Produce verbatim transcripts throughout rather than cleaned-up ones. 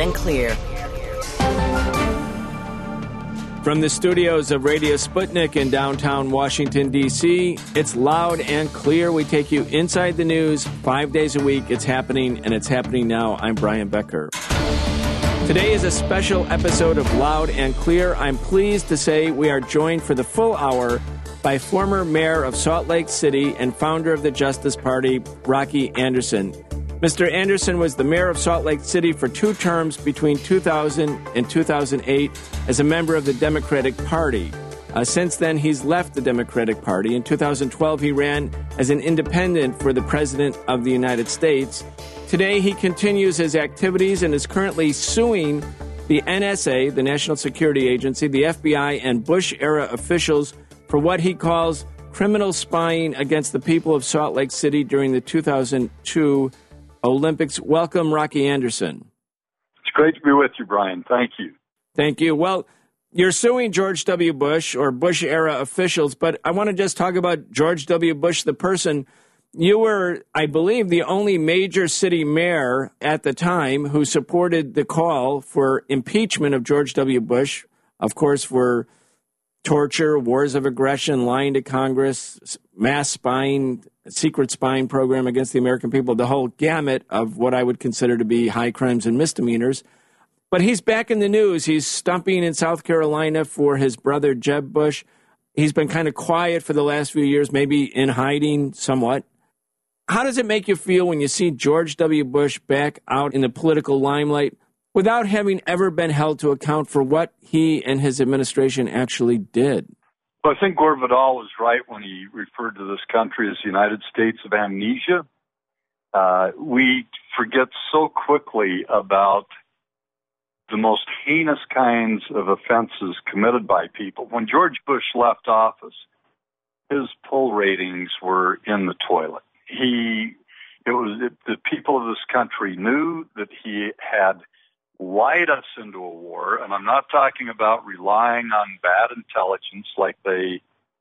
and Clear. From the studios of Radio Sputnik in downtown Washington, D C, it's Loud and Clear. We take you inside the news five days a week. It's happening, and it's happening now. I'm Brian Becker. Today is a special episode of Loud and Clear. I'm pleased to say we are joined for the full hour by former mayor of Salt Lake City and founder of the Justice Party, Rocky Anderson. Mister Anderson was the mayor of Salt Lake City for two terms between two thousand and two thousand eight as a member of the Democratic Party. Uh, since then, he's left the Democratic Party. In two thousand twelve, he ran as an independent for the President of the United States. Today, he continues his activities and is currently suing the N S A, the National Security Agency, the F B I, and Bush-era officials for what he calls criminal spying against the people of Salt Lake City during the two thousand two Olympics. Welcome, Rocky Anderson. It's great to be with you, Brian. Thank you. Thank you. Well, you're suing George W. Bush or Bush-era officials, but I want to just talk about George W. Bush, the person. You were, I believe, the only major city mayor at the time who supported the call for impeachment of George W. Bush, of course, for torture, wars of aggression, lying to Congress, mass spying, secret spying program against the American people, the whole gamut of what I would consider to be high crimes and misdemeanors. But he's back in the news. He's stumping in South Carolina for his brother, Jeb Bush. He's been kind of quiet for the last few years, maybe in hiding somewhat. How does it make you feel when you see George W. Bush back out in the political limelight without having ever been held to account for what he and his administration actually did? Well, I think Gore Vidal was right when he referred to this country as the United States of amnesia. Uh, we forget so quickly about the most heinous kinds of offenses committed by people. When George Bush left office, his poll ratings were in the toilet. He, it was it, the people of this country knew that he had lied us into a war, and I'm not talking about relying on bad intelligence like they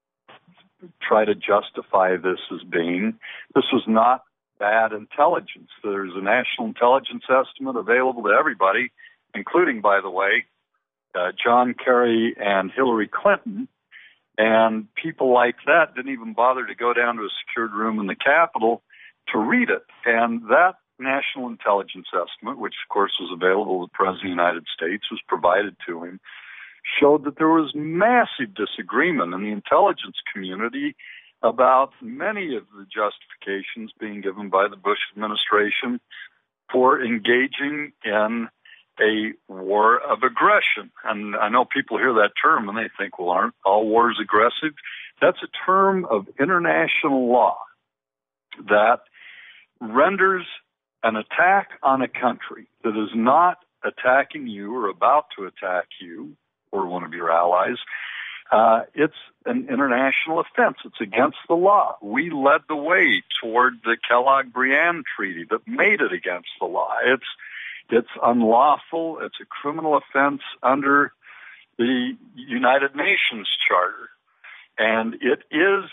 try to justify this as being. This was not bad intelligence. There's a national intelligence estimate available to everybody, including, by the way, uh, John Kerry and Hillary Clinton, and people like that didn't even bother to go down to a secured room in the Capitol to read it. And that national intelligence estimate, which of course was available to the President of the United States, was provided to him, showed that there was massive disagreement in the intelligence community about many of the justifications being given by the Bush administration for engaging in a war of aggression. And I know people hear that term and they think, well, aren't all wars aggressive? That's a term of international law that renders an attack on a country that is not attacking you or about to attack you or one of your allies, uh, it's an international offense. It's against the law. We led the way toward the Kellogg-Briand Treaty that made it against the law. It's it's unlawful. It's a criminal offense under the United Nations Charter, and it is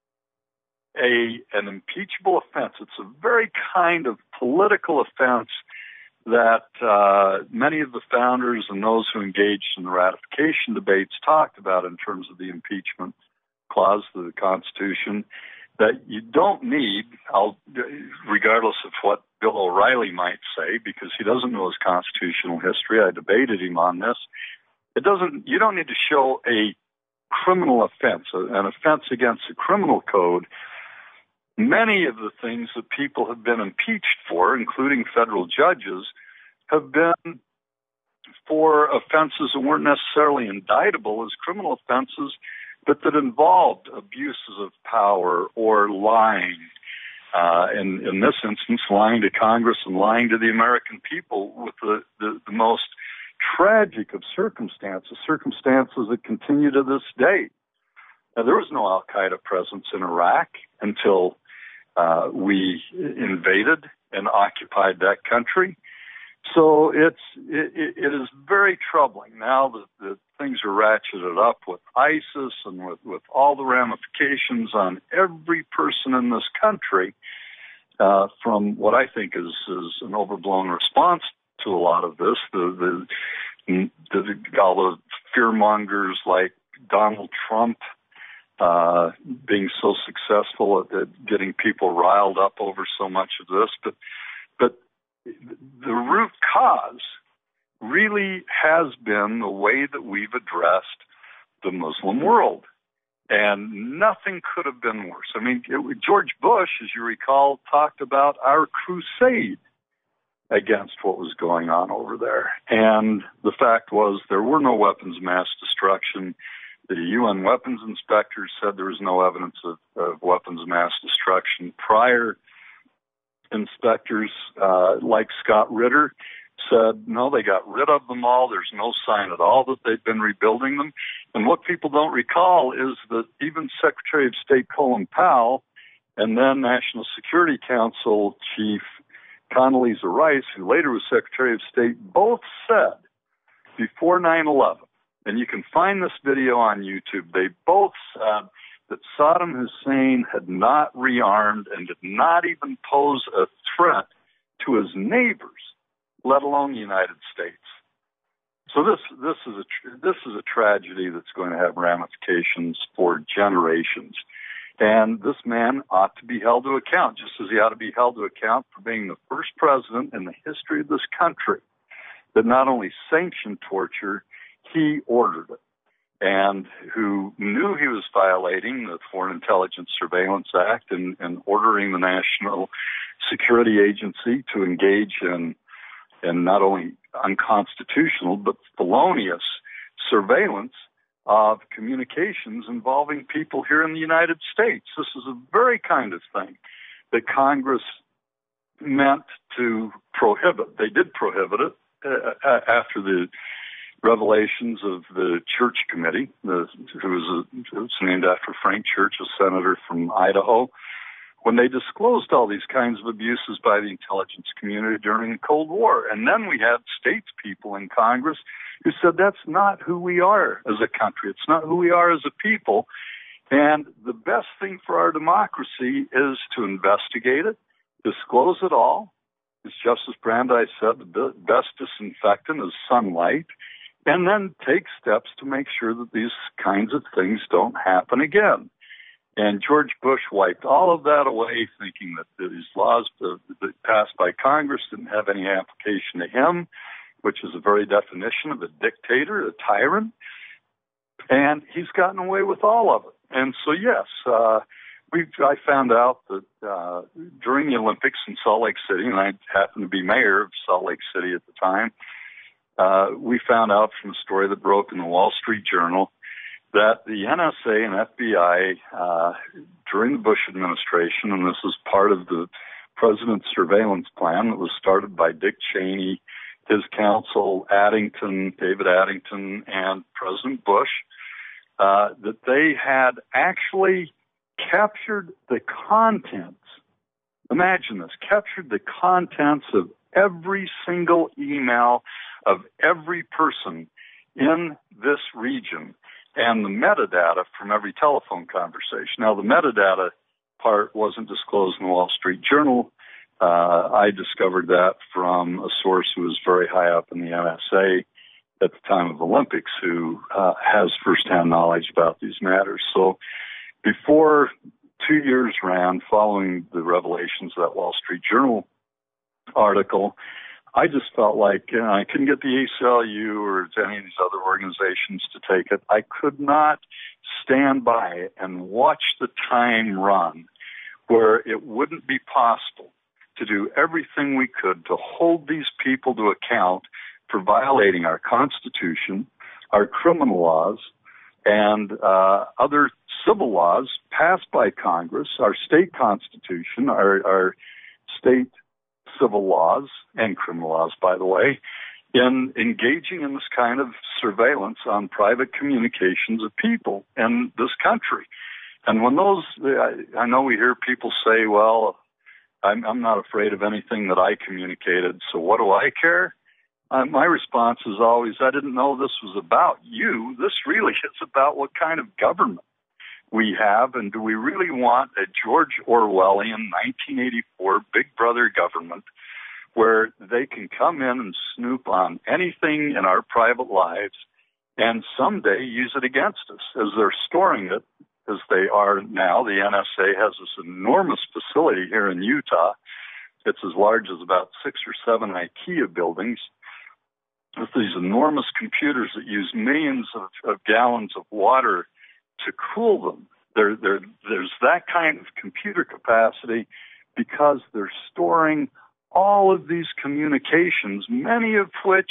a an impeachable offense. It's a very kind of political offense that uh, many of the founders and those who engaged in the ratification debates talked about in terms of the impeachment clause of the Constitution, that you don't need, I'll, regardless of what Bill O'Reilly might say, because he doesn't know his constitutional history. I debated him on this. It doesn't. You don't need to show a criminal offense, an offense against the criminal code. Many of the things that people have been impeached for, including federal judges, have been for offenses that weren't necessarily indictable as criminal offenses, but that involved abuses of power or lying. Uh, in, in this instance, lying to Congress and lying to the American people with the, the, the most tragic of circumstances, circumstances that continue to this day. Now, there was no al-Qaeda presence in Iraq until uh, we invaded and occupied that country. So it's it, it is very troubling now that, that things are ratcheted up with ISIS and with, with all the ramifications on every person in this country, uh, from what I think is, is an overblown response to a lot of this. The, the, the all the fear mongers like Donald Trump uh, being so successful at, at getting people riled up over so much of this, but but the root cause really has been the way that we've addressed the Muslim world. And nothing could have been worse. I mean, it, George Bush, as you recall, talked about our crusade against what was going on over there. And the fact was there were no weapons of mass destruction. The U N weapons inspectors said there was no evidence of, of weapons of mass destruction. Prior inspectors, uh, like Scott Ritter, said, no, they got rid of them all. There's no sign at all that they've been rebuilding them. And what people don't recall is that even Secretary of State Colin Powell and then National Security Council Chief Condoleezza Rice, who later was Secretary of State, both said before nine eleven, and you can find this video on YouTube, they both said that Saddam Hussein had not rearmed and did not even pose a threat to his neighbors, let alone the United States. So this this is a this is a tragedy that's going to have ramifications for generations, and this man ought to be held to account, just as he ought to be held to account for being the first president in the history of this country that not only sanctioned torture, he ordered it, and who knew he was violating the Foreign Intelligence Surveillance Act and, and ordering the National Security Agency to engage in and not only unconstitutional, but felonious surveillance of communications involving people here in the United States. This is a very kind of thing that Congress meant to prohibit. They did prohibit it uh, after the revelations of the Church Committee, the, who was a, it's named after Frank Church, a senator from Idaho, when they disclosed all these kinds of abuses by the intelligence community during the Cold War. And then we had statespeople in Congress who said that's not who we are as a country. It's not who we are as a people. And the best thing for our democracy is to investigate it, disclose it all. As Justice Brandeis said, the best disinfectant is sunlight, and then take steps to make sure that these kinds of things don't happen again. And George Bush wiped all of that away, thinking that these laws that passed by Congress didn't have any application to him, which is the very definition of a dictator, a tyrant. And he's gotten away with all of it. And so, yes, uh, we I found out that uh, during the Olympics in Salt Lake City, and I happened to be mayor of Salt Lake City at the time, uh, we found out from a story that broke in the Wall Street Journal that the N S A and F B I, uh, during the Bush administration, and this is part of the president's surveillance plan that was started by Dick Cheney, his counsel, Addington, David Addington, and President Bush, uh, that they had actually captured the contents, imagine this, captured the contents of every single email of every person in this region and the metadata from every telephone conversation. Now, the metadata part wasn't disclosed in the Wall Street Journal. Uh, I discovered that from a source who was very high up in the N S A at the time of the Olympics, who uh, has firsthand knowledge about these matters. So before two years ran following the revelations of that Wall Street Journal article, I just felt like you know, I couldn't get the A C L U or any of these other organizations to take it. I could not stand by and watch the time run where it wouldn't be possible to do everything we could to hold these people to account for violating our Constitution, our criminal laws, and uh, other civil laws passed by Congress, our state constitution, our, our state civil laws and criminal laws, by the way, in engaging in this kind of surveillance on private communications of people in this country. And when those, I, I know we hear people say, well, I'm, I'm not afraid of anything that I communicated, so what do I care? Uh, my response is always, I didn't know this was about you. This really is about what kind of government we have, and do we really want a George Orwellian nineteen eighty-four Big Brother government where they can come in and snoop on anything in our private lives and someday use it against us. As they're storing it, as they are now, the N S A has this enormous facility here in Utah. It's as large as about six or seven IKEA buildings with these enormous computers that use millions of, of gallons of water to cool them. There, there, there's that kind of computer capacity because they're storing all of these communications, many of which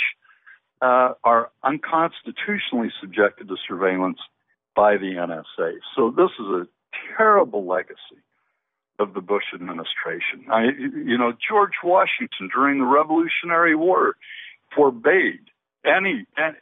uh, are unconstitutionally subjected to surveillance by the N S A. So this is a terrible legacy of the Bush administration. I, you know, George Washington during the Revolutionary War forbade any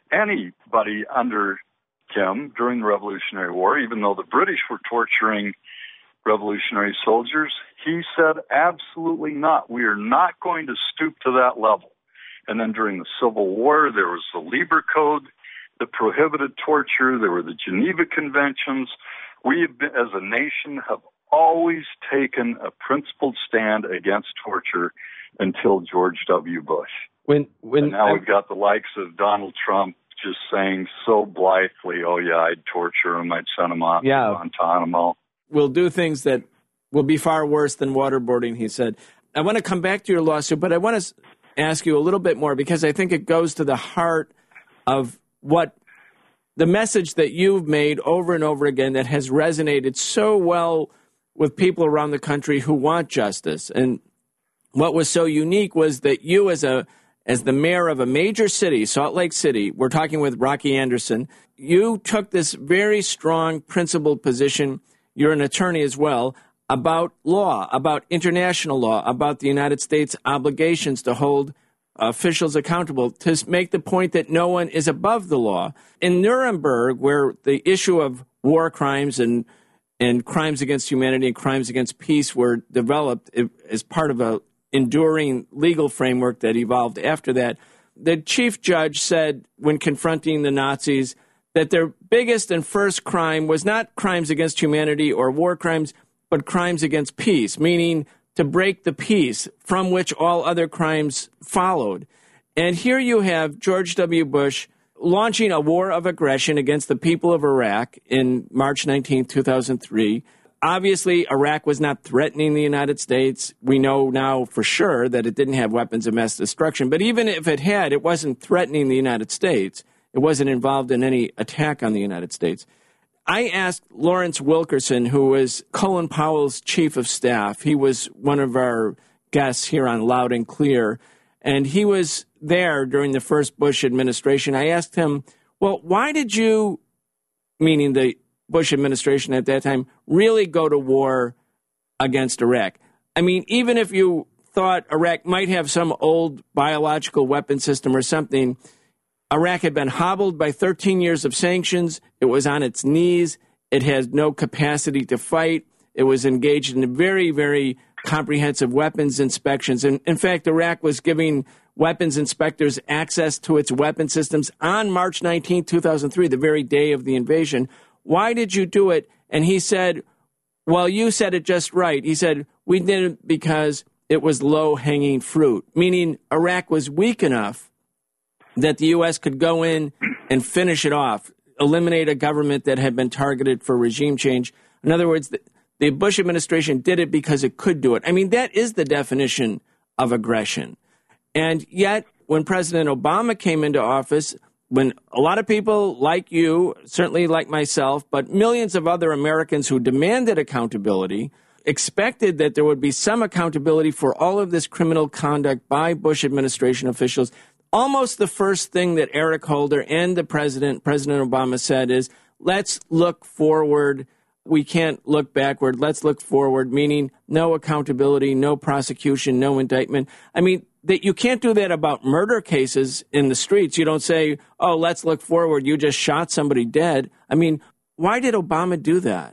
anybody under him during the Revolutionary War, even though the British were torturing revolutionary soldiers, he said, absolutely not. We are not going to stoop to that level. And then during the Civil War, there was the Lieber Code that prohibited torture. There were the Geneva Conventions. We, have been, as a nation, have always taken a principled stand against torture until George W. Bush. When, when and now I, we've got the likes of Donald Trump just saying so blithely, oh, yeah, I'd torture him, I'd send him off yeah. to Guantanamo. We'll do things that will be far worse than waterboarding, he said. I want to come back to your lawsuit, but I want to ask you a little bit more because I think it goes to the heart of what the message that you've made over and over again that has resonated so well with people around the country who want justice. And what was so unique was that you as a as the mayor of a major city, Salt Lake City, we're talking with Rocky Anderson, you took this very strong principled position, you're an attorney as well, about law, about international law, about the United States' obligations to hold officials accountable, to make the point that no one is above the law. In Nuremberg, where the issue of war crimes and and crimes against humanity and crimes against peace were developed as part of a enduring legal framework that evolved after that, the chief judge said when confronting the Nazis that their biggest and first crime was not crimes against humanity or war crimes, but crimes against peace, meaning to break the peace from which all other crimes followed. And here you have George W. Bush launching a war of aggression against the people of Iraq in March nineteenth, two thousand three. Obviously, Iraq was not threatening the United States. We know now for sure that it didn't have weapons of mass destruction. But even if it had, it wasn't threatening the United States. It wasn't involved in any attack on the United States. I asked Lawrence Wilkerson, who was Colin Powell's chief of staff. He was one of our guests here on Loud and Clear, and he was there during the first Bush administration. I asked him, well, why did you, meaning the Bush administration at that time, really go to war against Iraq? I mean, even if you thought Iraq might have some old biological weapon system or something, Iraq had been hobbled by thirteen years of sanctions. It was on its knees. It has no capacity to fight. It was engaged in very, very comprehensive weapons inspections. And in fact, Iraq was giving weapons inspectors access to its weapon systems on March nineteenth, two thousand three, the very day of the invasion. Why did you do it? And he said, well, you said it just right. He said, we did it because it was low-hanging fruit, meaning Iraq was weak enough that the U S could go in and finish it off, eliminate a government that had been targeted for regime change. In other words, the, the Bush administration did it because it could do it. I mean, that is the definition of aggression. And yet, when President Obama came into office, when a lot of people like you, certainly like myself, but millions of other Americans who demanded accountability, expected that there would be some accountability for all of this criminal conduct by Bush administration officials, almost the first thing that Eric Holder and the president, President Obama, said is, let's look forward. We can't look backward. Let's look forward, meaning no accountability, no prosecution, no indictment. I mean, that you can't do that about murder cases in the streets. You don't say, oh, let's look forward. You just shot somebody dead. I mean, why did Obama do that?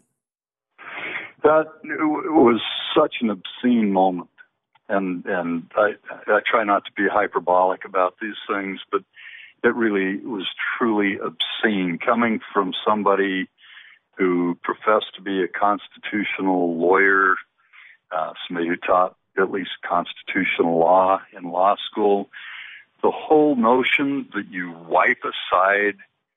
That was such an obscene moment. And and I, I try not to be hyperbolic about these things, but it really was truly obscene coming from somebody who professed to be a constitutional lawyer, uh, somebody who taught at least constitutional law in law school. The whole notion that you wipe aside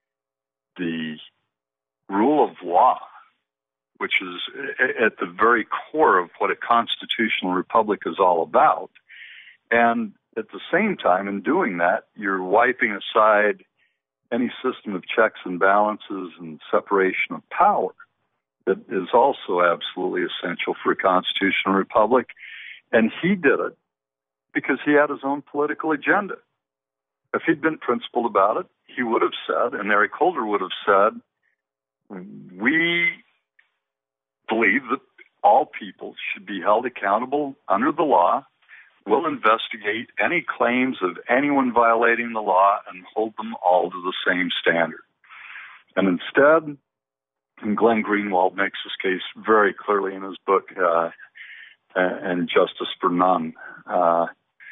the rule of law, which is at the very core of what a constitutional republic is all about. And at the same time, in doing that, you're wiping aside any system of checks and balances and separation of power that is also absolutely essential for a constitutional republic. And he did it because he had his own political agenda. If he'd been principled about it, he would have said, and Eric Holder would have said, we believe that all people should be held accountable under the law. We'll investigate any claims of anyone violating the law and hold them all to the same standard. And instead, and Glenn Greenwald makes this case very clearly in his book, uh, and Justice for None. Uh,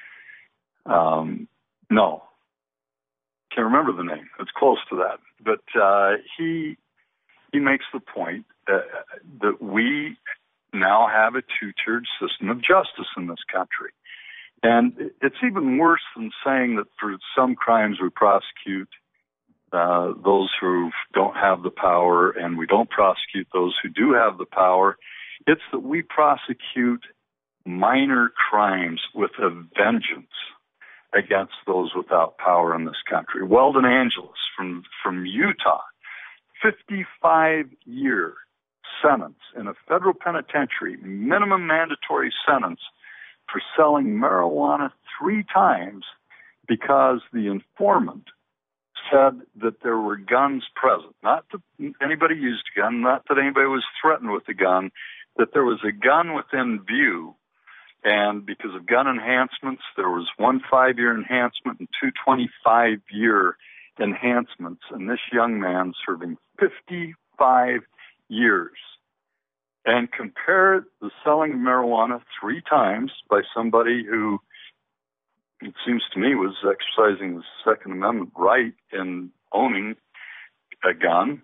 um, no, can't remember the name. It's close to that. But uh, he he makes the point uh, that we now have a two-tiered system of justice in this country. And it's even worse than saying that for some crimes we prosecute uh, those who don't have the power and we don't prosecute those who do have the power. It's that we prosecute minor crimes with a vengeance against those without power in this country. Weldon Angeles from, from Utah, fifty-five year sentence in a federal penitentiary, minimum mandatory sentence for selling marijuana three times because the informant said that there were guns present. Not that anybody used a gun, not that anybody was threatened with a gun, that there was a gun within view. And because of gun enhancements, there was one five-year enhancement and two twenty-five-year enhancements. And this young man serving fifty-five years. And compare the selling of marijuana three times by somebody who, it seems to me, was exercising the Second Amendment right in owning a gun.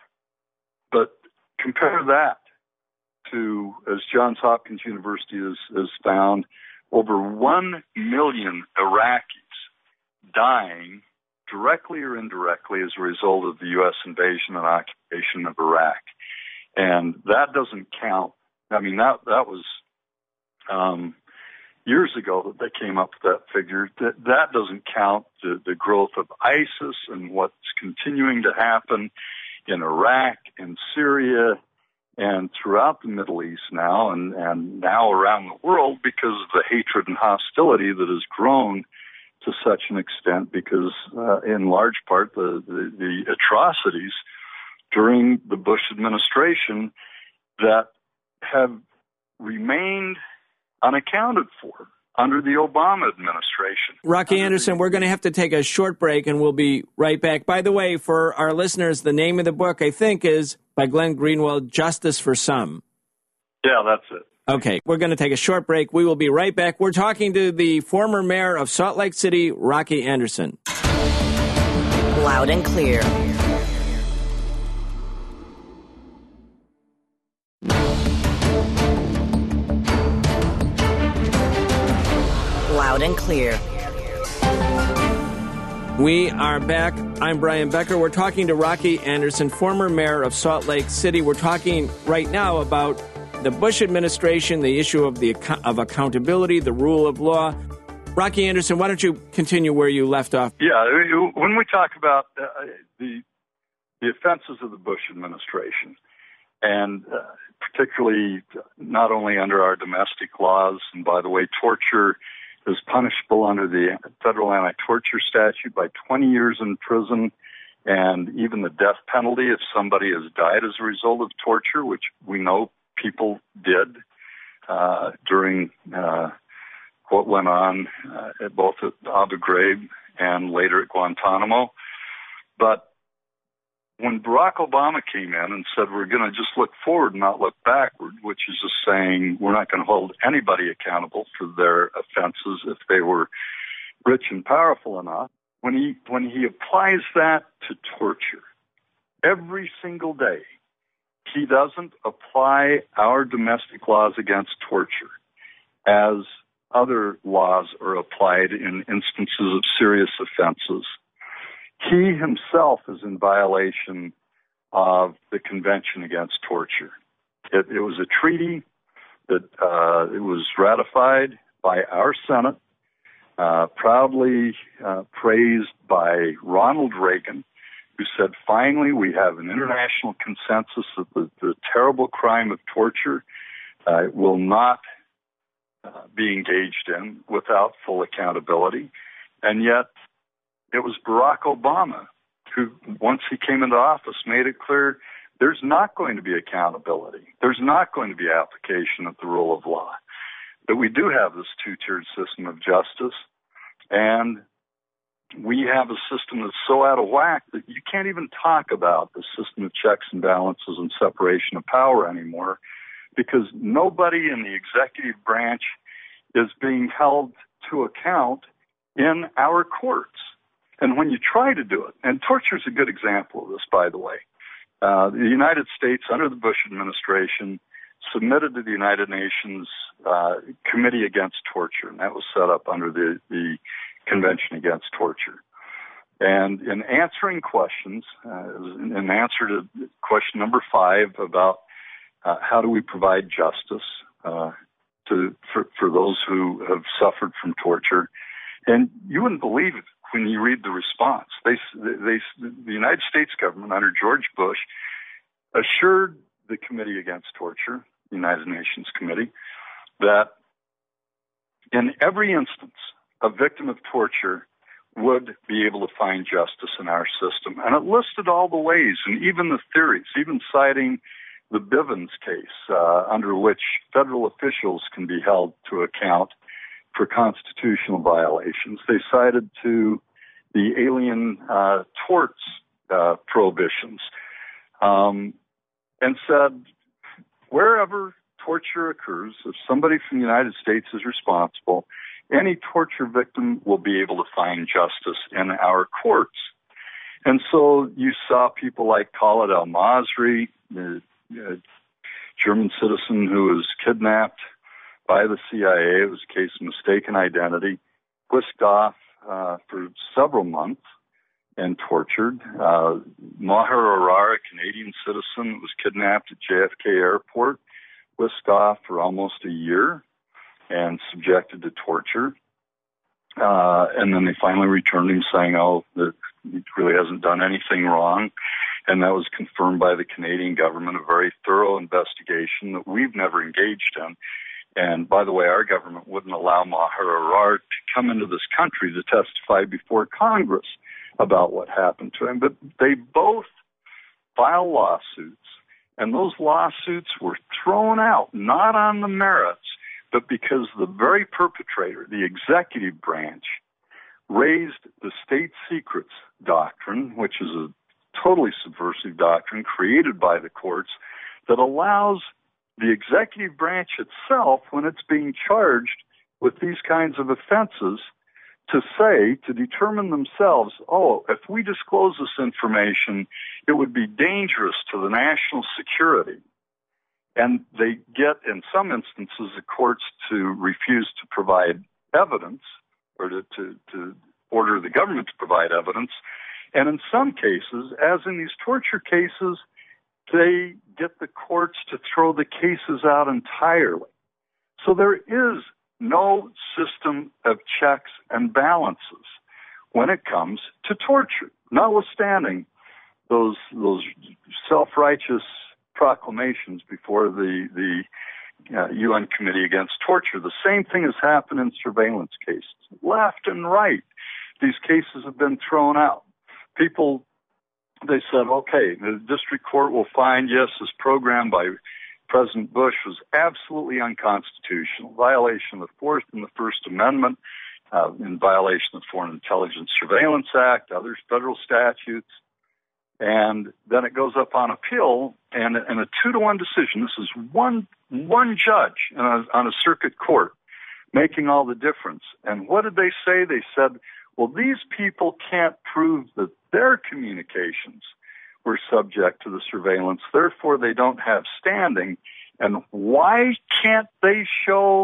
But compare that to, as Johns Hopkins University has, has found, over one million Iraqis dying directly or indirectly as a result of the U S invasion and occupation of Iraq. And that doesn't count. I mean, that that was um, years ago that they came up with that figure. That, that doesn't count the, the growth of ISIS and what's continuing to happen in Iraq and Syria and throughout the Middle East now and, and now around the world because of the hatred and hostility that has grown to such an extent because, uh, in large part, the, the, the atrocities during the Bush administration that have remained unaccounted for under the Obama administration. Rocky Anderson, we're going to have to take a short break, and we'll be right back. By the way, for our listeners, the name of the book, I think, is by Glenn Greenwald, Justice for Some. Yeah, that's it. Okay, we're going to take a short break. We will be right back. We're talking to the former mayor of Salt Lake City, Rocky Anderson. Loud and clear. Loud and clear. We are back. I'm Brian Becker. We're talking to Rocky Anderson, former mayor of Salt Lake City. We're talking right now about the Bush administration, the issue of the of accountability, the rule of law. Rocky Anderson, why don't you continue where you left off? Yeah, when we talk about uh, the the offenses of the Bush administration, and uh, particularly not only under our domestic laws, and by the way, torture is punishable under the federal anti-torture statute by twenty years in prison, and even the death penalty if somebody has died as a result of torture, which we know people did uh, during uh, what went on uh, at both at Abu Ghraib and later at Guantanamo. But when Barack Obama came in and said we're going to just look forward and not look backward, which is just saying we're not going to hold anybody accountable for their offenses if they were rich and powerful enough, when he when he applies that to torture every single day, he doesn't apply our domestic laws against torture. as other laws are applied in instances of serious offenses. He himself is in violation of the Convention Against Torture. It, it was a treaty that uh, it was ratified by our Senate, uh, proudly uh, praised by Ronald Reagan, who said, finally, we have an international consensus that the, the terrible crime of torture uh, will not uh, be engaged in without full accountability. And yet, it was Barack Obama who, once he came into office, made it clear there's not going to be accountability. There's not going to be application of the rule of law. That we do have this two-tiered system of justice, and we have a system that's so out of whack that you can't even talk about the system of checks and balances and separation of power anymore, because nobody in the executive branch is being held to account in our courts. And when you try to do it, and torture is a good example of this, by the way, uh, the United States, under the Bush administration, submitted to the United Nations uh, Committee Against Torture, and that was set up under the, the Convention Against Torture. And in answering questions, uh, in answer to question number five about uh, how do we provide justice uh, to for, for those who have suffered from torture, and you wouldn't believe it when you read the response. They, they, the United States government under George Bush assured the Committee Against Torture, the United Nations Committee, that in every instance, a victim of torture would be able to find justice in our system. And it listed all the ways and even the theories, even citing the Bivens case, uh, under which federal officials can be held to account for constitutional violations. They cited to the alien uh, torts uh, prohibitions um, and said, wherever torture occurs, if somebody from the United States is responsible, any torture victim will be able to find justice in our courts. And so you saw people like Khalid al-Masri, the uh, German citizen who was kidnapped by the C I A. It was a case of mistaken identity, whisked off uh, for several months and tortured. Uh, Maher Arar, a Canadian citizen, was kidnapped at J F K Airport, whisked off for almost a year and subjected to torture. Uh, and then they finally returned him saying, oh, that he really hasn't done anything wrong. And that was confirmed by the Canadian government, a very thorough investigation that we've never engaged in. And by the way, our government wouldn't allow Maher Arar to come into this country to testify before Congress about what happened to him. But they both filed lawsuits, and those lawsuits were thrown out, not on the merits, but because the very perpetrator, the executive branch, raised the state secrets doctrine, which is a totally subversive doctrine created by the courts that allows the executive branch itself, when it's being charged with these kinds of offenses, to say, to determine themselves, oh, if we disclose this information, it would be dangerous to the national security. And they get, in some instances, the courts to refuse to provide evidence or to, to, to order the government to provide evidence. And in some cases, as in these torture cases, they get the courts to throw the cases out entirely. So there is no system of checks and balances when it comes to torture, notwithstanding those those self-righteous proclamations before the the uh, U N Committee Against Torture. The same thing has happened in surveillance cases, left and right. These cases have been thrown out. People, they said, okay, the district court will find, yes, this program by President Bush was absolutely unconstitutional, violation of the Fourth and the First Amendment, uh, in violation of the Foreign Intelligence Surveillance Act, other federal statutes. And then it goes up on appeal, and in a two-to-one decision, this is one one judge in a, on a circuit court making all the difference. And what did they say? They said, well, these people can't prove that their communications were subject to the surveillance, therefore they don't have standing. And why can't they show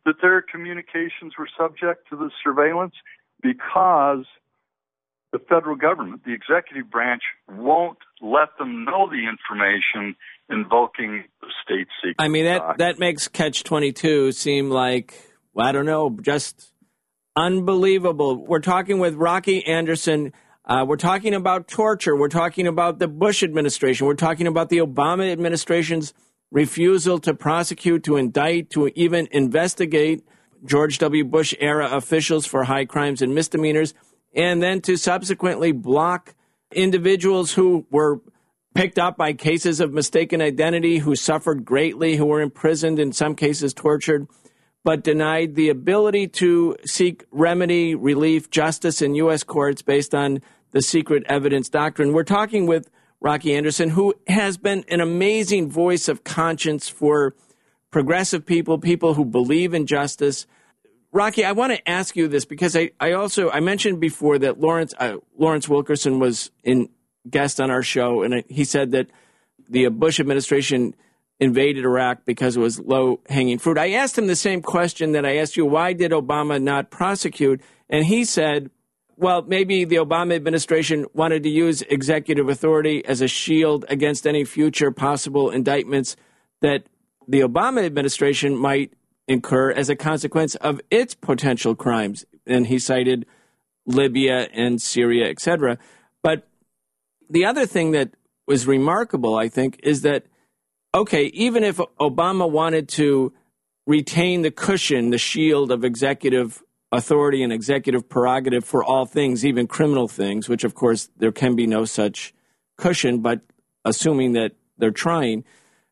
that their communications were subject to the surveillance? Because the federal government, the executive branch, won't let them know the information, invoking the state secret. I mean, that, document. that makes Catch twenty-two seem like, well, I don't know, just unbelievable. We're talking with Rocky Anderson. Uh, we're talking about torture. We're talking about the Bush administration. We're talking about the Obama administration's refusal to prosecute, to indict, to even investigate George W. Bush-era officials for high crimes and misdemeanors, and then to subsequently block individuals who were picked up by cases of mistaken identity, who suffered greatly, who were imprisoned, in some cases tortured, but denied the ability to seek remedy, relief, justice in U S courts based on the secret evidence doctrine. We're talking with Rocky Anderson, who has been an amazing voice of conscience for progressive people, people who believe in justice. Rocky, I want to ask you this because I, I also, I mentioned before that Lawrence uh, Lawrence Wilkerson was in guest on our show, and he said that the Bush administration invaded Iraq because it was low-hanging fruit. I asked him the same question that I asked you, why did Obama not prosecute? And he said, well, maybe the Obama administration wanted to use executive authority as a shield against any future possible indictments that the Obama administration might incur as a consequence of its potential crimes. And he cited Libya and Syria, et cetera. But the other thing that was remarkable, I think, is that, okay, even if Obama wanted to retain the cushion, the shield of executive authority and executive prerogative for all things, even criminal things, which, of course, there can be no such cushion, but assuming that they're trying,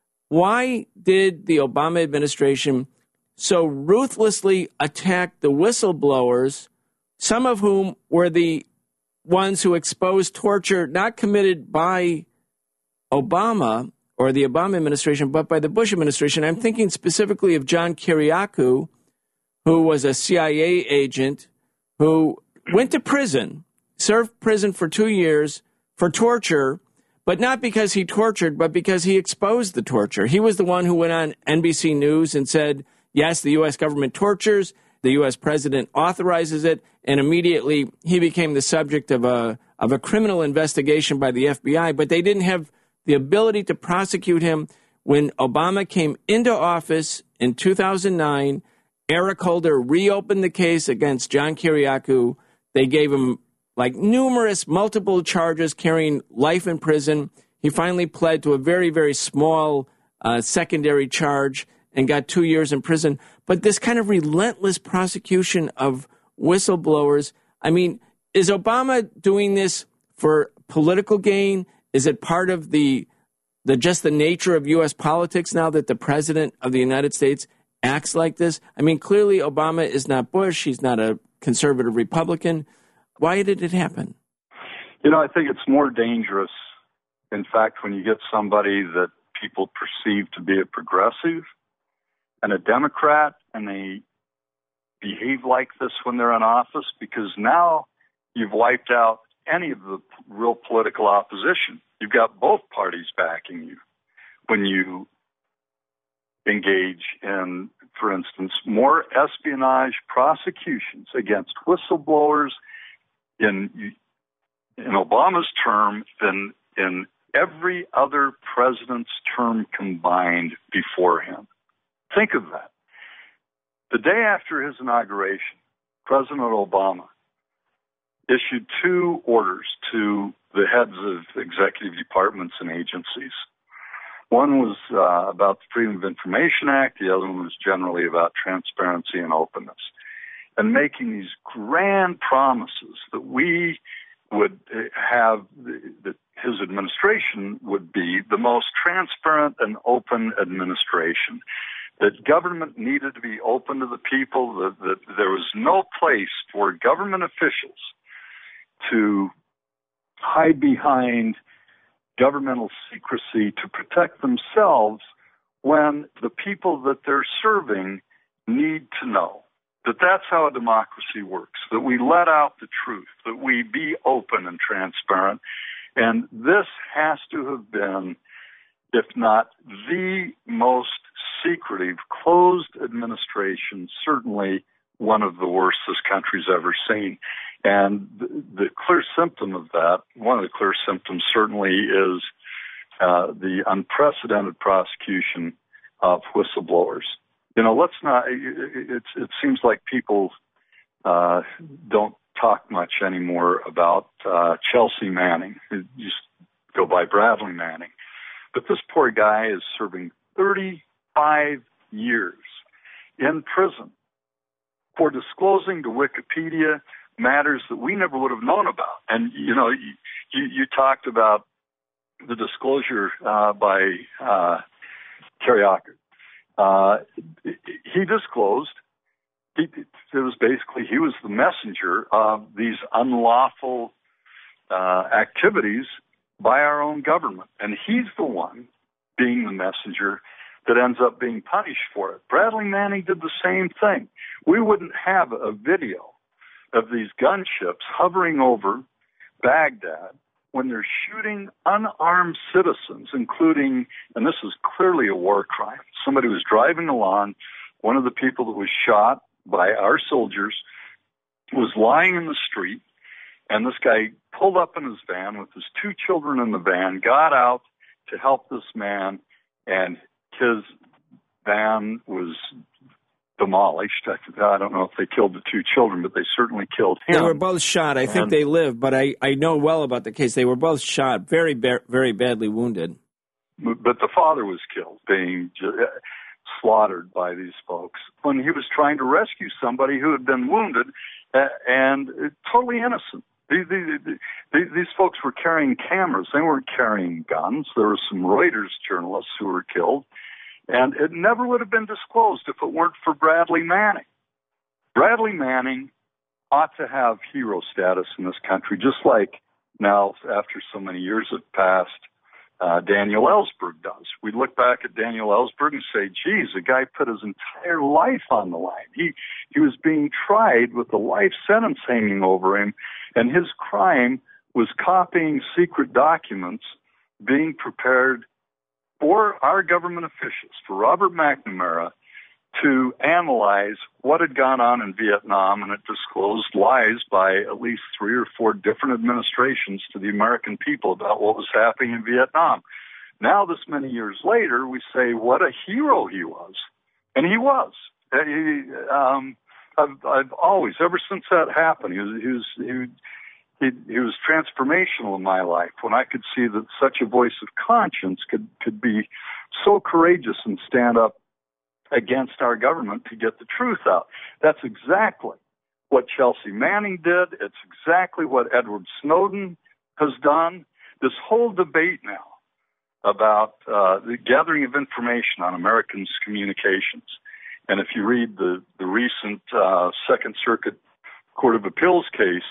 why did the Obama administration so ruthlessly attack the whistleblowers, some of whom were the ones who exposed torture not committed by Obama or the Obama administration, but by the Bush administration? I'm thinking specifically of John Kiriakou, who was a C I A agent who went to prison, served prison for two years for torture, but not because he tortured, but because he exposed the torture. He was the one who went on N B C News and said, yes, the U S government tortures, the U S president authorizes it, and immediately he became the subject of a of a criminal investigation by the F B I, but they didn't have the ability to prosecute him. When Obama came into office in two thousand nine, Eric Holder reopened the case against John Kiriakou. They gave him like numerous, multiple charges, carrying life in prison. He finally pled to a very, very small uh, secondary charge and got two years in prison. But this kind of relentless prosecution of whistleblowers, I mean, is Obama doing this for political gain? Is it part of the the just the nature of U S politics now that the president of the United States acts like this? I mean, clearly Obama is not Bush. He's not a conservative Republican. Why did it happen? You know, I think it's more dangerous, in fact, when you get somebody that people perceive to be a progressive and a Democrat, and they behave like this when they're in office, because now you've wiped out any of the real political opposition. You've got both parties backing you when you engage in, for instance, more espionage prosecutions against whistleblowers in in Obama's term than in every other president's term combined before him. Think of that. The day after his inauguration, President Obama issued two orders to the heads of executive departments and agencies. One was uh, about the Freedom of Information Act. The other one was generally about transparency and openness, and making these grand promises that we would have, that his administration would be the most transparent and open administration, that government needed to be open to the people, that, that there was no place for government officials to hide behind governmental secrecy to protect themselves when the people that they're serving need to know. That that's how a democracy works, that we let out the truth, that we be open and transparent. And this has to have been, if not the most secretive, closed administration, certainly one of the worst this country's ever seen. And the, the clear symptom of that, one of the clear symptoms certainly is uh, the unprecedented prosecution of whistleblowers. You know, let's not, it, it, it seems like people uh, don't talk much anymore about uh, Chelsea Manning. You just go by Bradley Manning. But this poor guy is serving thirty-five years in prison for disclosing to Wikipedia matters that we never would have known about. And, you know, you, you talked about the disclosure uh, by uh, Kiriakou. Uh, he disclosed, he, it was basically, he was the messenger of these unlawful uh, activities by our own government. And he's the one being the messenger that ends up being punished for it. Bradley Manning did the same thing. We wouldn't have a video of these gunships hovering over Baghdad when they're shooting unarmed citizens, including, and this is clearly a war crime, somebody was driving along, one of the people that was shot by our soldiers was lying in the street, and this guy pulled up in his van with his two children in the van, got out to help this man, and his van was demolished. I don't know if they killed the two children, but they certainly killed him. They were both shot. I and, think they lived, but I, I know well about the case. They were both shot, very, very badly wounded. But the father was killed, being slaughtered by these folks when he was trying to rescue somebody who had been wounded uh, and uh, totally innocent. These, these, these folks were carrying cameras. They weren't carrying guns. There were some Reuters journalists who were killed. And it never would have been disclosed if it weren't for Bradley Manning. Bradley Manning ought to have hero status in this country, just like now, after so many years have passed, uh, Daniel Ellsberg does. We look back at Daniel Ellsberg and say, geez, the guy put his entire life on the line. He, he was being tried with a life sentence hanging over him, and his crime was copying secret documents being prepared for our government officials, for Robert McNamara, to analyze what had gone on in Vietnam, and it disclosed lies by at least three or four different administrations to the American people about what was happening in Vietnam. Now, this many years later, we say what a hero he was. And he was. He, um, I've, I've always, ever since that happened, he was, he was, he was He, he was transformational in my life when I could see that such a voice of conscience could, could be so courageous and stand up against our government to get the truth out. That's exactly what Chelsea Manning did. It's exactly what Edward Snowden has done. This whole debate now about uh, the gathering of information on Americans' communications. And if you read the, the recent uh, Second Circuit Court of Appeals case,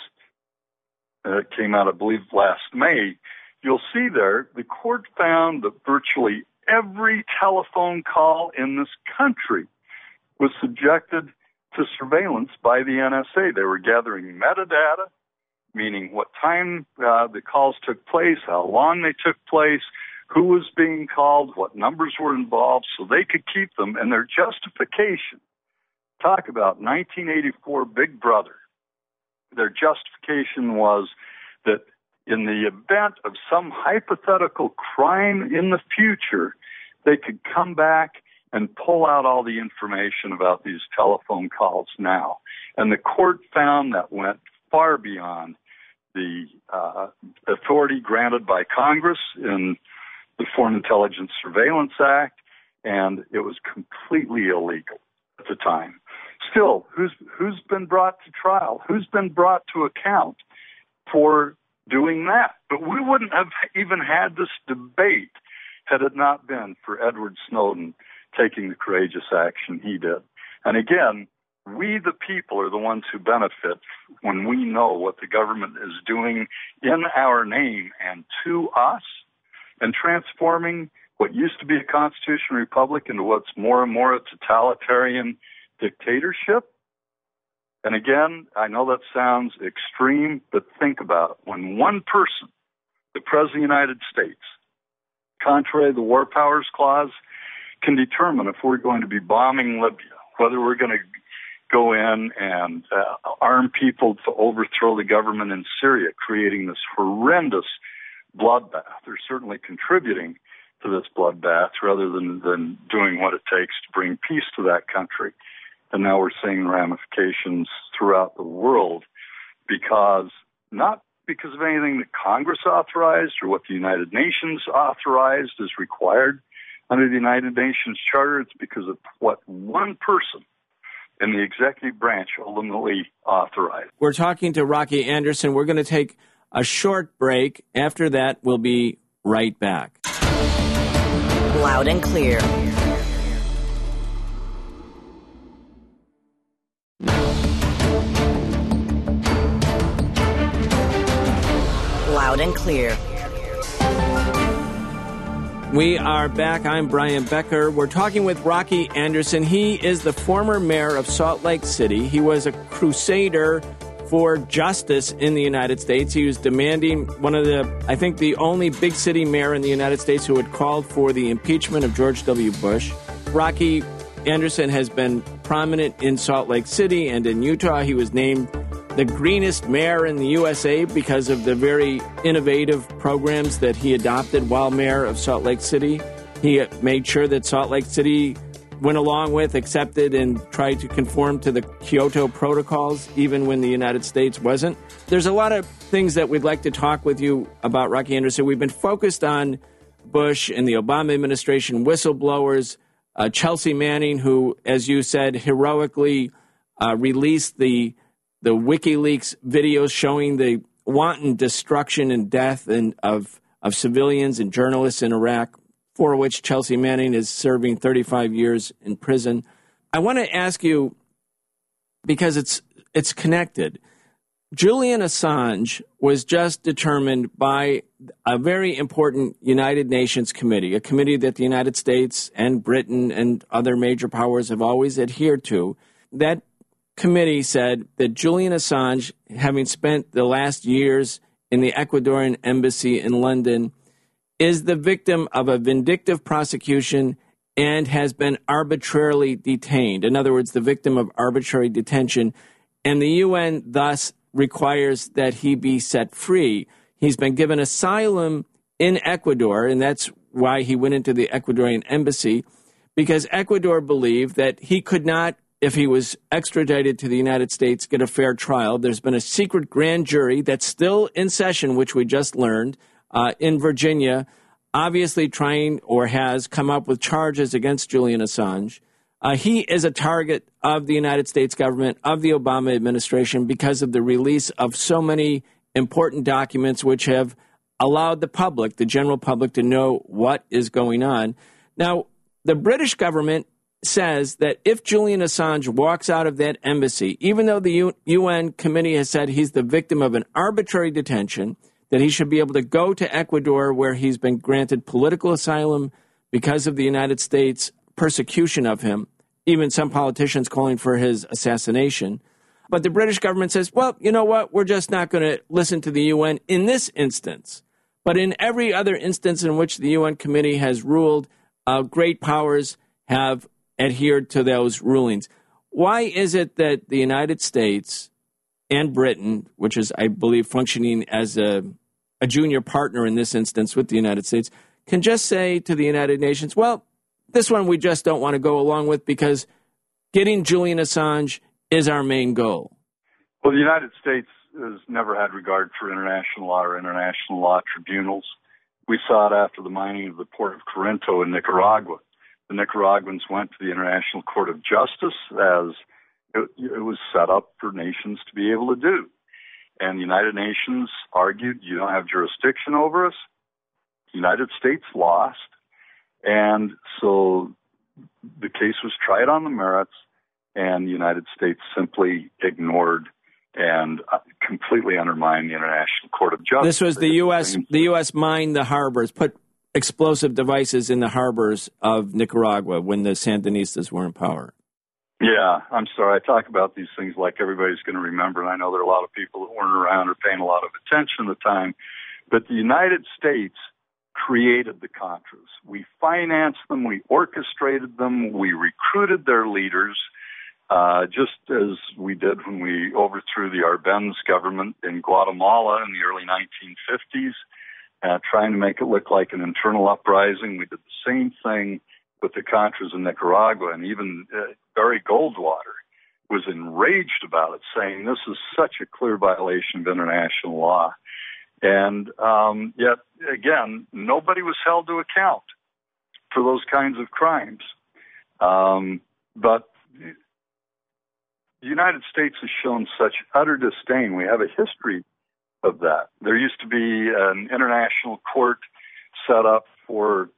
Uh, it came out, I believe, last May, you'll see there the court found that virtually every telephone call in this country was subjected to surveillance by the N S A. They were gathering metadata, meaning what time uh, the calls took place, how long they took place, who was being called, what numbers were involved, so they could keep them. And their justification, talk about nineteen eighty-four Big Brother, their justification was that in the event of some hypothetical crime in the future, they could come back and pull out all the information about these telephone calls now. And the court found that went far beyond the uh, authority granted by Congress in the Foreign Intelligence Surveillance Act, and it was completely illegal at the time. Still, who's who's been brought to trial? Who's been brought to account for doing that? But we wouldn't have even had this debate had it not been for Edward Snowden taking the courageous action he did. And again, we the people are the ones who benefit when we know what the government is doing in our name and to us, and transforming what used to be a constitutional republic into what's more and more a totalitarian dictatorship. And again, I know that sounds extreme, but think about it. When one person, the President of the United States, contrary to the War Powers Clause, can determine if we're going to be bombing Libya, whether we're going to go in and uh, arm people to overthrow the government in Syria, creating this horrendous bloodbath. They're certainly contributing to this bloodbath rather than, than doing what it takes to bring peace to that country. And now we're seeing ramifications throughout the world because, not because of anything that Congress authorized or what the United Nations authorized is required under the United Nations Charter. It's because of what one person in the executive branch ultimately authorized. We're talking to Rocky Anderson. We're going to take a short break. After that, we'll be right back. Loud and clear. Loud and clear. We are back. I'm Brian Becker. We're talking with Rocky Anderson. He is the former mayor of Salt Lake City. He was a crusader for justice in the United States. He was demanding one of the, I think, the only big city mayor in the United States who had called for the impeachment of George W. Bush. Rocky Anderson has been prominent in Salt Lake City and in Utah. He was named the greenest mayor in the U S A because of the very innovative programs that he adopted while mayor of Salt Lake City. He made sure that Salt Lake City went along with, accepted, and tried to conform to the Kyoto protocols, even when the United States wasn't. There's a lot of things that we'd like to talk with you about, Rocky Anderson. We've been focused on Bush and the Obama administration, whistleblowers, uh, Chelsea Manning, who, as you said, heroically uh, released the the WikiLeaks videos showing the wanton destruction and death and of, of civilians and journalists in Iraq, for which Chelsea Manning is serving thirty-five years in prison. I want to ask you, because it's it's connected, Julian Assange was just determined by a very important United Nations committee, a committee that the United States and Britain and other major powers have always adhered to. That committee said that Julian Assange, having spent the last years in the Ecuadorian embassy in London, is the victim of a vindictive prosecution and has been arbitrarily detained. In other words, the victim of arbitrary detention. And the U N thus requires that he be set free. He's been given asylum in Ecuador, and that's why he went into the Ecuadorian embassy, because Ecuador believed that he could not, if he was extradited to the United States, get a fair trial. There's been a secret grand jury that's still in session, which we just learned, uh, in Virginia, obviously trying or has come up with charges against Julian Assange. Uh, he is a target of the United States government, of the Obama administration, because of the release of so many important documents which have allowed the public, the general public, to know what is going on. Now, the British government says that if Julian Assange walks out of that embassy, even though the U- UN committee has said he's the victim of an arbitrary detention, that he should be able to go to Ecuador where he's been granted political asylum because of the United States persecution of him, even some politicians calling for his assassination. But the British government says, well, you know what, we're just not going to listen to the U N in this instance. But in every other instance in which the U N committee has ruled, uh, great powers have adhered to those rulings. Why is it that the United States and Britain, which is, I believe, functioning as a, a junior partner in this instance with the United States, can just say to the United Nations, well, this one we just don't want to go along with because getting Julian Assange is our main goal? Well, the United States has never had regard for international law or international law tribunals. We saw it after the mining of the port of Corinto in Nicaragua. The Nicaraguans went to the International Court of Justice as it, it was set up for nations to be able to do. And the United Nations argued, you don't have jurisdiction over us. The United States lost. And so the case was tried on the merits, and the United States simply ignored and completely undermined the International Court of Justice. This was the U S The U S mined the harbors, put explosive devices in the harbors of Nicaragua when the Sandinistas were in power. Yeah, I'm sorry. I talk about these things like everybody's going to remember, and I know there are a lot of people that weren't around or paying a lot of attention at the time. But the United States created the Contras. We financed them, we orchestrated them, we recruited their leaders, uh, just as we did when we overthrew the Arbenz government in Guatemala in the early nineteen fifties, uh, trying to make it look like an internal uprising. We did the same thing with the Contras in Nicaragua, and even uh, Barry Goldwater was enraged about it, saying this is such a clear violation of international law. And um, yet, again, nobody was held to account for those kinds of crimes. Um, but the United States has shown such utter disdain. We have a history of that. There used to be an international court set up for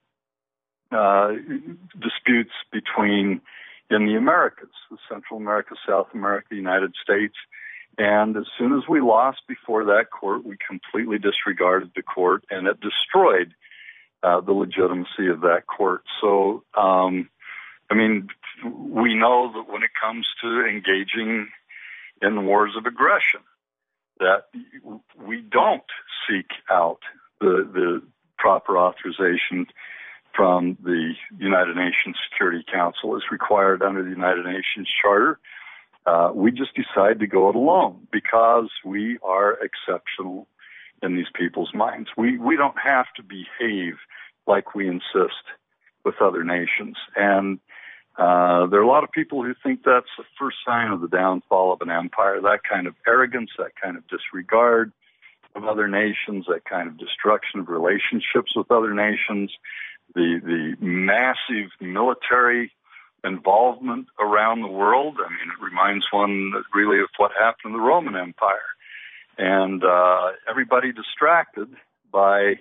uh, disputes between, in the Americas, Central America, South America, the United States. And as soon as we lost before that court, we completely disregarded the court, and it destroyed uh, the legitimacy of that court. So, um, I mean, we know that when it comes to engaging in wars of aggression, that we don't seek out the, the proper authorization from the United Nations Security Council as required under the United Nations Charter. Uh, we just decide to go it alone because we are exceptional in these people's minds. We we don't have to behave like we insist with other nations. And uh, there are a lot of people who think that's the first sign of the downfall of an empire, that kind of arrogance, that kind of disregard of other nations, that kind of destruction of relationships with other nations, the the massive military involvement around the world. I mean, it reminds one really of what happened in the Roman Empire. And uh, everybody distracted by,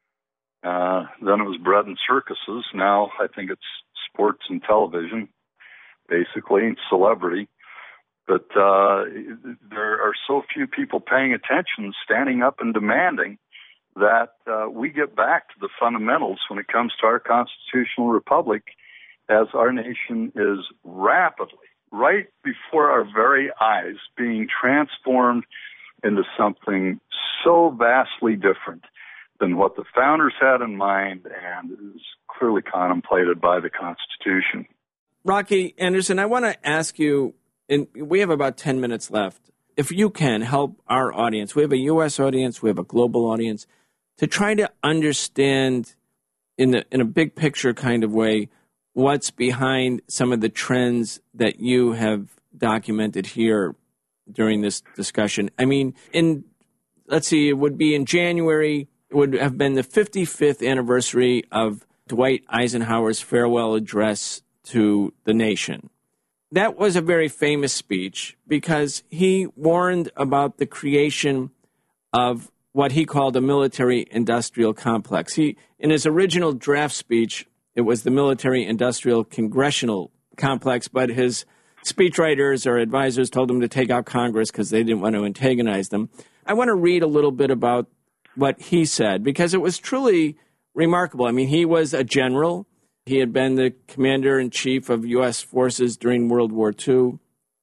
uh, then it was bread and circuses. Now I think it's sports and television, basically, and celebrity. But uh, there are so few people paying attention, standing up and demanding that uh, we get back to the fundamentals when it comes to our constitutional republic, as our nation is rapidly, right before our very eyes, being transformed into something so vastly different than what the founders had in mind and is clearly contemplated by the Constitution. Rocky Anderson, I want to ask you, and we have about ten minutes left, if you can help our audience, we have a U S audience, we have a global audience, to try to understand in the in a big picture kind of way what's behind some of the trends that you have documented here during this discussion. I mean, in, let's see, it would be in January, it would have been the fifty-fifth anniversary of Dwight Eisenhower's farewell address to the nation. That was a very famous speech because he warned about the creation of what he called a military-industrial complex. He, in his original draft speech, it was the military-industrial congressional complex, but his speechwriters or advisors told him to take out Congress because they didn't want to antagonize them. I want to read a little bit about what he said because it was truly remarkable. I mean, he was a general. He had been the commander-in-chief of U S forces during World War Two.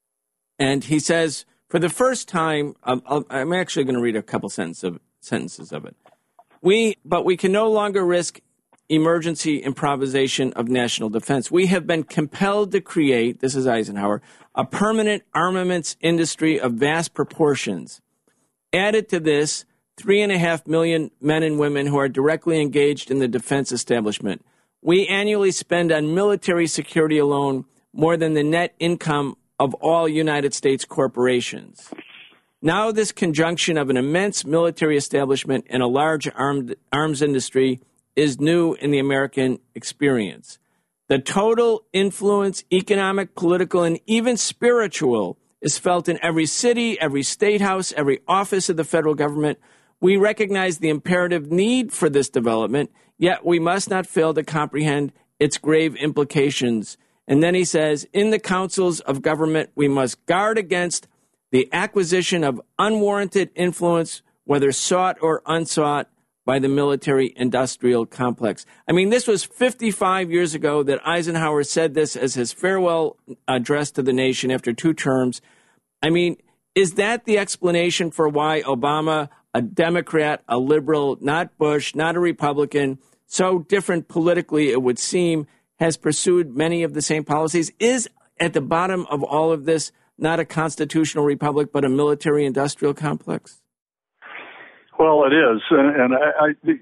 And he says, for the first time, um, I'm actually going to read a couple sentences of, sentences of it. We, but we can no longer risk emergency improvisation of national defense. We have been compelled to create, this is Eisenhower, a permanent armaments industry of vast proportions. Added to this, three and a half million men and women who are directly engaged in the defense establishment. We annually spend on military security alone more than the net income of all United States corporations. Now this conjunction of an immense military establishment and a large armed, arms industry is new in the American experience. The total influence, economic, political, and even spiritual, is felt in every city, every state house, every office of the federal government. We recognize the imperative need for this development, yet we must not fail to comprehend its grave implications. And then he says, in the councils of government, we must guard against the acquisition of unwarranted influence, whether sought or unsought, by the military-industrial complex. I mean, this was fifty-five years ago that Eisenhower said this as his farewell address to the nation after two terms. I mean, is that the explanation for why Obama, a Democrat, a liberal, not Bush, not a Republican, so different politically, it would seem, has pursued many of the same policies, is at the bottom of all of this not a constitutional republic, but a military-industrial complex? Well, it is. And, and I, I,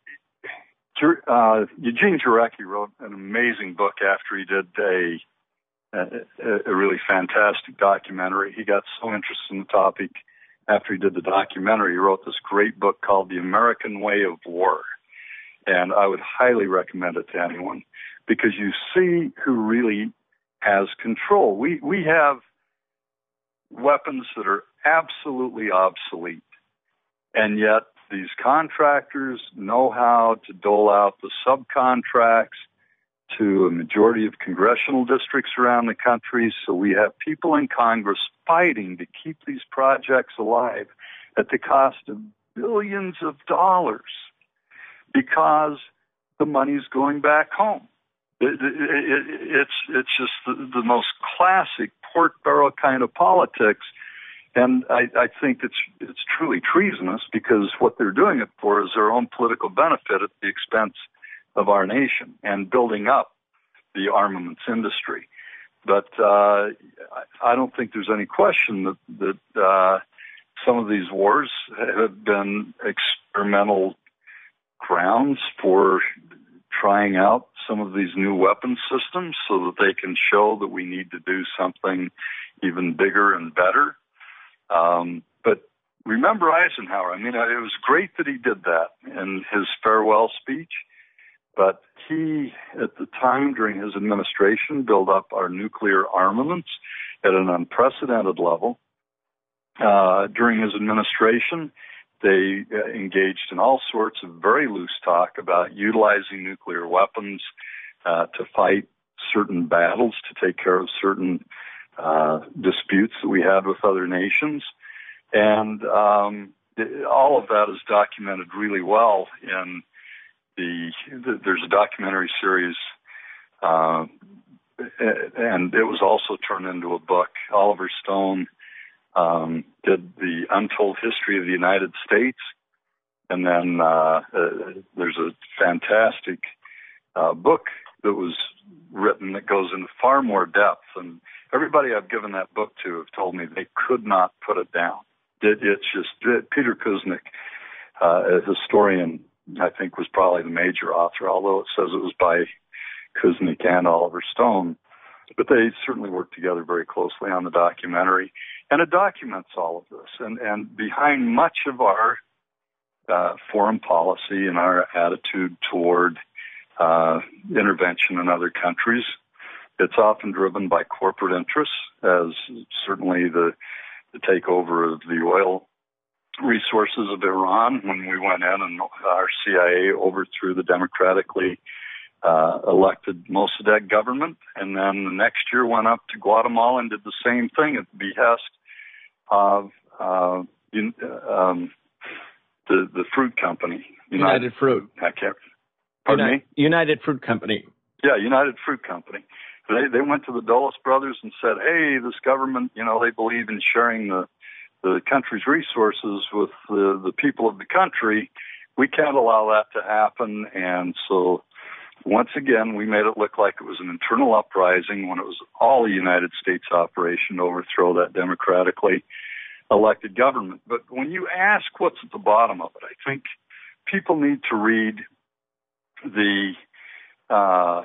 uh, Eugene Jarecki wrote an amazing book after he did a, a, a really fantastic documentary. He got so interested in the topic after he did the documentary. He wrote this great book called The American Way of War. And I would highly recommend it to anyone because you see who really has control. We we have weapons that are absolutely obsolete, and yet these contractors know how to dole out the subcontracts to a majority of congressional districts around the country. So we have people in Congress fighting to keep these projects alive at the cost of billions of dollars because the money's going back home. It, it, it, it's it's just the, the most classic pork barrel kind of politics, and I, I think it's it's truly treasonous because what they're doing it for is their own political benefit at the expense of our nation and building up the armaments industry. But uh, I don't think there's any question that that uh, some of these wars have been experimental grounds for trying out some of these new weapon systems so that they can show that we need to do something even bigger and better. Um, but remember Eisenhower. I mean, it was great that he did that in his farewell speech, but he, at the time during his administration, built up our nuclear armaments at an unprecedented level. Uh, during his administration, they uh, engaged in all sorts of very loose talk about utilizing nuclear weapons uh, to fight certain battles, to take care of certain uh, disputes that we had with other nations. And um, th- all of that is documented really well in the, the there's a documentary series, uh, and it was also turned into a book. Oliver Stone Um, did the Untold History of the United States, and then uh, uh, there's a fantastic uh, book that was written that goes into far more depth, and everybody I've given that book to have told me they could not put it down. It, it's just, it, Peter Kuznick, uh, a historian, I think was probably the major author, although it says it was by Kuznick and Oliver Stone. But they certainly worked together very closely on the documentary. And it documents all of this. And, and behind much of our uh, foreign policy and our attitude toward uh, intervention in other countries, it's often driven by corporate interests, as certainly the, the takeover of the oil resources of Iran when we went in and our C I A overthrew the democratically Uh, elected Mossadegh government, and then the next year went up to Guatemala and did the same thing at the behest of uh, in, um, the the fruit company, United, United Fruit. I can't. Pardon United, me. United Fruit Company. Yeah, United Fruit Company. They they went to the Dulles brothers and said, "Hey, this government, you know, they believe in sharing the the country's resources with the the people of the country. We can't allow that to happen," and so. Once again, we made it look like it was an internal uprising when it was all a United States operation to overthrow that democratically elected government. But when you ask what's at the bottom of it, I think people need to read the uh,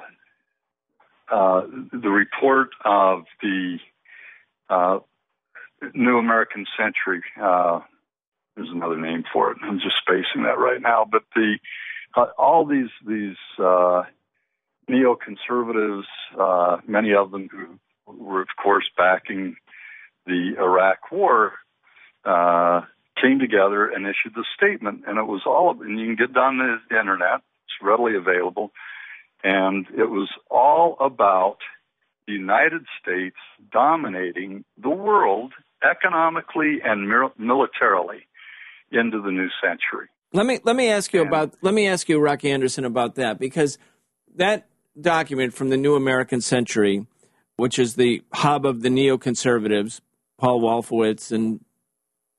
uh, the report of the uh, New American Century. Uh, there's another name for it. I'm just spacing that right now. But the Uh, all these these uh, neoconservatives, uh, many of them who were, of course, backing the Iraq War, uh, came together and issued the statement. And it was all of, and you can get it on the internet; it's readily available. And it was all about the United States dominating the world economically and mir- militarily into the new century. Let me let me ask you about let me ask you, Rocky Anderson, about that, because that document from the New American Century, which is the hub of the neoconservatives, Paul Wolfowitz and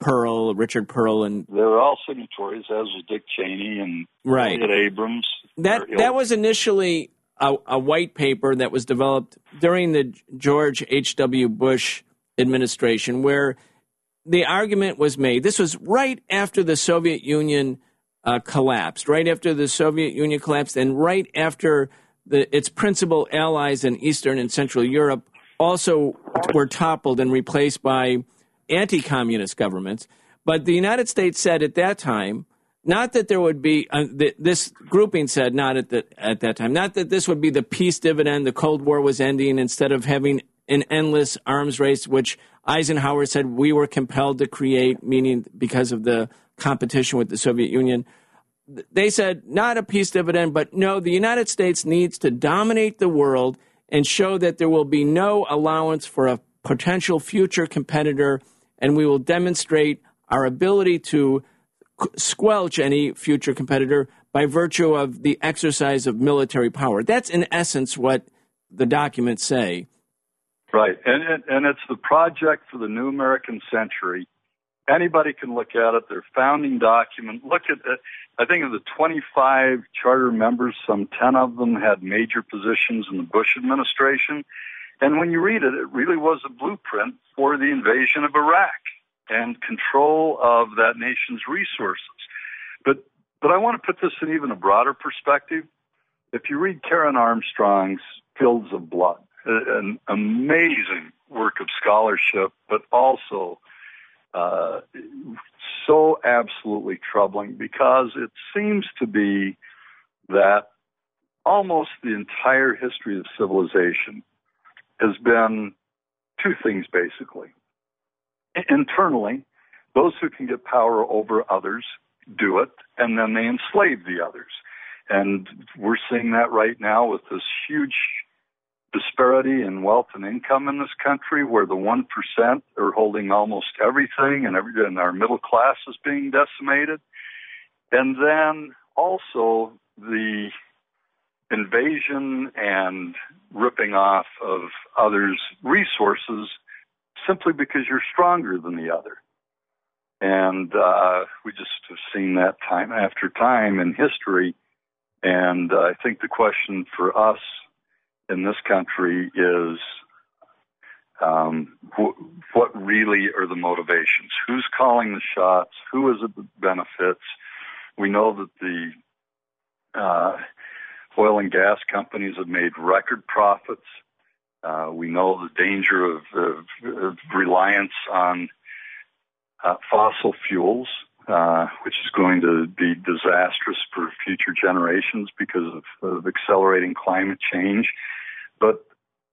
Pearl, Richard Pearl, and they were all signatories, as was Dick Cheney and right. Elliott Abrams. That that was initially a, a white paper that was developed during the George H W. Bush administration, where the argument was made. This was right after the Soviet Union uh, collapsed, right after the Soviet Union collapsed, and right after the, its principal allies in Eastern and Central Europe also were toppled and replaced by anti-communist governments. But the United States said at that time, not that there would be, uh, th- this grouping said not at, the, at that time, not that this would be the peace dividend, the Cold War was ending, instead of having an endless arms race, which Eisenhower said we were compelled to create, meaning because of the competition with the Soviet Union. They said not a peace dividend, but no, the United States needs to dominate the world and show that there will be no allowance for a potential future competitor, and we will demonstrate our ability to squelch any future competitor by virtue of the exercise of military power. That's in essence what the documents say. Right, and, and and it's the project for the new American century. Anybody can look at it. Their founding document. Look at it. I think of the twenty-five charter members, some ten of them had major positions in the Bush administration. And when you read it, it really was a blueprint for the invasion of Iraq and control of that nation's resources. But but I want to put this in even a broader perspective. If you read Karen Armstrong's Fields of Blood, an amazing work of scholarship, but also uh, so absolutely troubling, because it seems to be that almost the entire history of civilization has been two things, basically. Internally, those who can get power over others do it, and then they enslave the others. And we're seeing that right now with this huge disparity in wealth and income in this country, where the one percent are holding almost everything, and, every, and our middle class is being decimated. And then also the invasion and ripping off of others' resources simply because you're stronger than the other. And uh, we just have seen that time after time in history. And uh, I think the question for us in this country is um, wh- what really are the motivations? Who's calling the shots? Who is it that benefits? We know that the uh, oil and gas companies have made record profits. Uh, we know the danger of, of, of reliance on uh, fossil fuels, uh, which is going to be disastrous for future generations because of, of accelerating climate change. But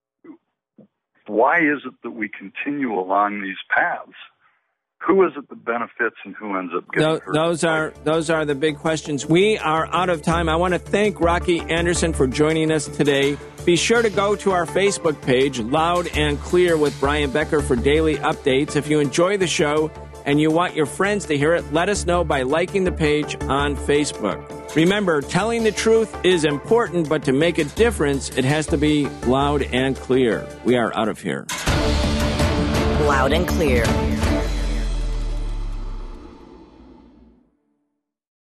why is it that we continue along these paths? Who is it that benefits and who ends up getting those, hurt? Those are those are the big questions. We are out of time. I want to thank Rocky Anderson for joining us today. Be sure to go to our Facebook page, Loud and Clear with Brian Becker, for daily updates. If you enjoy the show and you want your friends to hear it, let us know by liking the page on Facebook. Remember, telling the truth is important, but to make a difference, it has to be loud and clear. We are out of here. Loud and Clear.